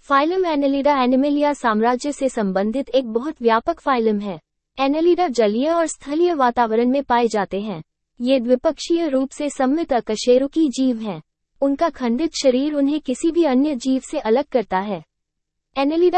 Phylum Annelida animalia साम्राज्य से संबंधित एक बहुत व्यापक फाइलम है। एनेलिडा जलीय और स्थलीय वातावरण में पाए जाते हैं। ये द्विपक्षीय रूप से सममित अकशेरुकी जीव हैं। उनका खंडित शरीर उन्हें किसी भी अन्य जीव से अलग करता है। एनेलिडा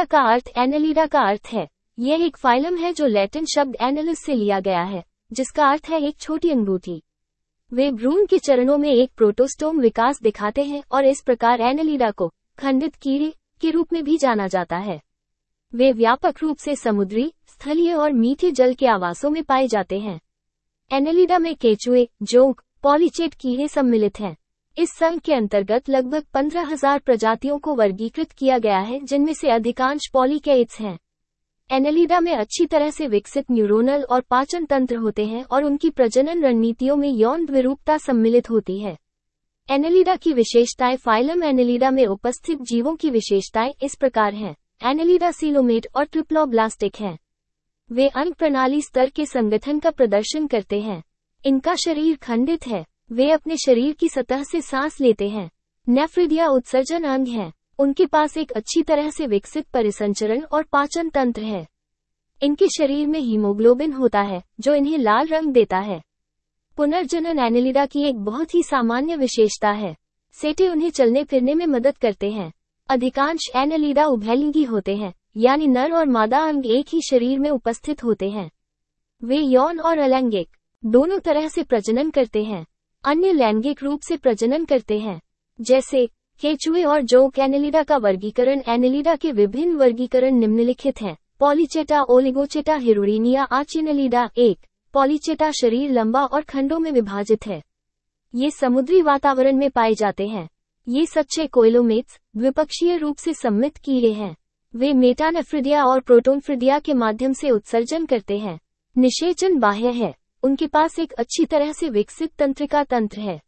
का अर्थ है। यह एक फाइलम है जो लैटिन शब्द एनेलिस से लिया गया है, जिसका अर्थ है एक छोटी अंगूठी। वे भ्रूण के चरणों में एक प्रोटोस्टोम विकास दिखाते हैं और इस प्रकार एनेलिडा को खंडित कीड़े के रूप में भी जाना जाता है। वे व्यापक रूप से समुद्री, स्थलीय और मीठे जल के आवासों में पाए जाते हैं। एनेलिडा में केचुए, जोंक, पॉलीचेट कीड़े सम्मिलित हैं। इस संघ के अंतर्गत लगभग 15,000 प्रजातियों को वर्गीकृत किया गया है, जिनमें से अधिकांश पॉलीकेट्स हैं। एनेलिडा में अच्छी तरह से विकसित न्यूरोनल और पाचन तंत्र होते हैं और उनकी प्रजनन रणनीतियों में यौन द्विरूपता सम्मिलित होती है। एनेलिडा की विशेषताएं। फाइलम एनेलिडा में उपस्थित जीवों की विशेषताएं इस प्रकार हैं। एनेलिडा सीलोमेट और ट्रिप्लोब्लास्टिक हैं। वे अंग प्रणाली स्तर के संगठन का प्रदर्शन करते हैं। इनका शरीर खंडित है। वे अपने शरीर की सतह से सांस लेते हैं। नेफ्रिडिया उत्सर्जन अंग है। उनके पास एक अच्छी तरह से विकसित परिसंचरण और पाचन तंत्र है। इनके शरीर में हीमोग्लोबिन होता है, जो इन्हें लाल रंग देता है। पुनर्जनन एनेलिडा की एक बहुत ही सामान्य विशेषता है। सेटे उन्हें चलने फिरने में मदद करते हैं। अधिकांश एनेलिडा उभयलिंगी होते हैं, यानी नर और मादा अंग एक ही शरीर में उपस्थित होते हैं। वे यौन और अलैंगिक दोनों तरह से प्रजनन करते हैं। अन्य लैंगिक रूप से प्रजनन करते हैं, जैसे केचुए और जोंक। एनेलिडा का वर्गीकरण। एनेलिडा के विभिन्न वर्गीकरण निम्नलिखित हैं। पॉलीचेटा, ओलिगोचेटा, हिरुरीनिया, आचिनेलिडा। 1. पॉलीचेटा शरीर लंबा और खंडों में विभाजित है। ये समुद्री वातावरण में पाए जाते हैं। ये सच्चे कोइलोमेट्स, द्विपक्षीय रूप से सम्मित कीड़े हैं। वे मेटानेफ्रिडिया और प्रोटोनफ्रिडिया के माध्यम से उत्सर्जन करते हैं। निषेचन बाह्य है। उनके पास एक अच्छी तरह से विकसित तंत्रिका तंत्र है।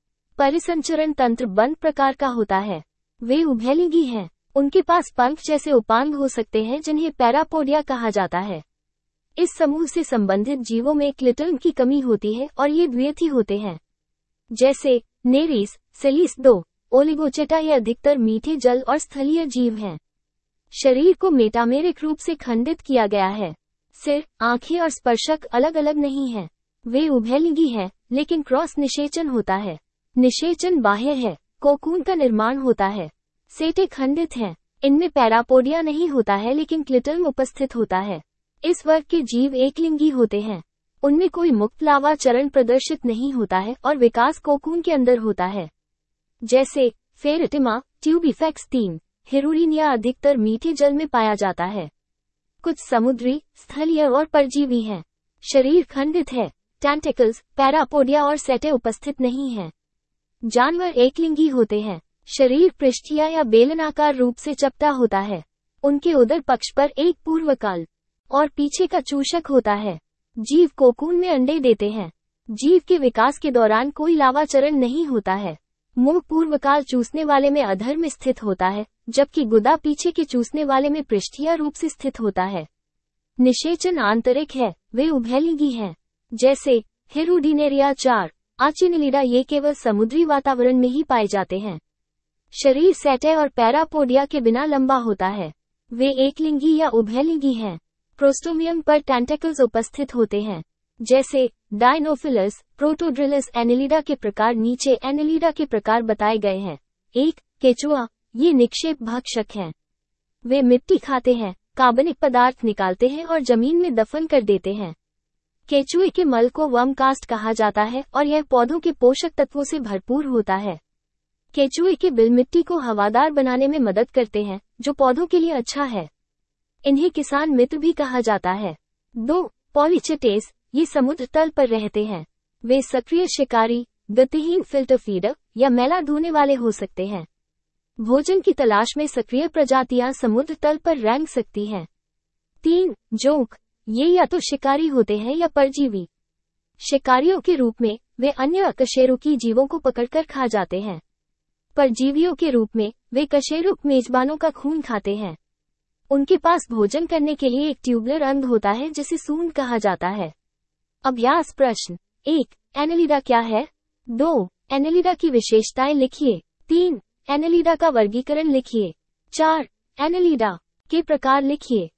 परिसंचरण तंत्र बंद प्रकार का होता है। वे उभयलिंगी हैं। उनके पास पंख जैसे उपांग हो सकते हैं, जिन्हें पैरापोडिया कहा जाता है। इस समूह से संबंधित जीवों में क्लिटन की कमी होती है और ये द्वितीय होते हैं, जैसे नेरीस, सेलिस 2। ओलिगोचेटा ये अधिकतर मीठे जल और स्थलीय जीव हैं। शरीर को मेटामेरिक रूप से खंडित किया गया है। सिर, आंखें और स्पर्शक अलग अलग नहीं हैं। वे उभयलिंगी हैं, लेकिन क्रॉस निषेचन होता है। निषेचन बाह्य है। कोकून का निर्माण होता है। सेटे खंडित हैं। इनमें पैरापोडिया नहीं होता है, लेकिन क्लिटन उपस्थित होता है। इस वर्ग के जीव एकलिंगी होते हैं। उनमें कोई मुक्त लावा चरण प्रदर्शित नहीं होता है और विकास कोकून के अंदर होता है, जैसे फेरेटिमा, ट्यूबिफेक्स 3। हिरुरीनिया अधिकतर मीठे जल में पाया जाता है। कुछ समुद्री, स्थलीय और परजीवी हैं। शरीर खंडित है। टेंटिकल्स, पैरापोडिया और सेटे उपस्थित नहीं हैं। जानवर एकलिंगी होते हैं। शरीर पृष्ठीय या बेलनाकार रूप से चपटा होता है। उनके उदर पक्ष पर एक पूर्वकाल और पीछे का चूषक होता है। जीव कोकून में अंडे देते हैं। जीव के विकास के दौरान कोई लावा चरण नहीं होता है। मुंह पूर्वकाल चूसने वाले में अधर में स्थित होता है, जबकि गुदा पीछे के चूसने वाले में पृष्ठीय रूप से स्थित होता है। निषेचन आंतरिक है। वे उभयलिंगी हैं, जैसे हिरुडिनेरिया 4। आचिनेलिडा ये केवल समुद्री वातावरण में ही पाए जाते हैं। शरीर सेटे और पैरापोडिया के बिना लंबा होता है। वे एकलिंगी या उभयलिंगी हैं। प्रोस्टोमियम पर टेंटेकल्स उपस्थित होते हैं, जैसे डायनोफिलस, प्रोटोड्रिलिस। एनेलिडा के प्रकार नीचे एनेलिडा के प्रकार बताए गए हैं। 1. केचुआ, ये निक्षेप भक्षक हैं। वे मिट्टी खाते हैं, कार्बनिक पदार्थ निकालते हैं और जमीन में दफन कर देते हैं। केचुए के मल को वर्म कास्ट कहा जाता है और यह पौधों के पोषक तत्वों से भरपूर होता है। केचुए के बिल मिट्टी को हवादार बनाने में मदद करते हैं, जो पौधों के लिए अच्छा है। इन्हें किसान मित्र भी कहा जाता है। 2. पॉलीचेटेस, ये समुद्र तल पर रहते हैं। वे सक्रिय शिकारी, गतिहीन फिल्टर फीडर या मैला ढूंढने वाले हो सकते हैं। भोजन की तलाश में सक्रिय प्रजातियां समुद्र तल पर रेंग सकती हैं। 3. जोंक, ये या तो शिकारी होते हैं या परजीवी। शिकारियों के रूप में वे अन्य अकशेरुकी जीवों को पकड़कर खा जाते हैं। परजीवियों के रूप में वे कशेरुक मेजबानों का खून खाते हैं। उनके पास भोजन करने के लिए एक ट्यूबलर अंग होता है, जिसे सूंड कहा जाता है। अभ्यास प्रश्न 1. एनेलिडा क्या है? 2. एनेलिडा की विशेषताएं लिखिए। 3. एनेलिडा का वर्गीकरण लिखिए। 4. एनेलिडा के प्रकार लिखिए।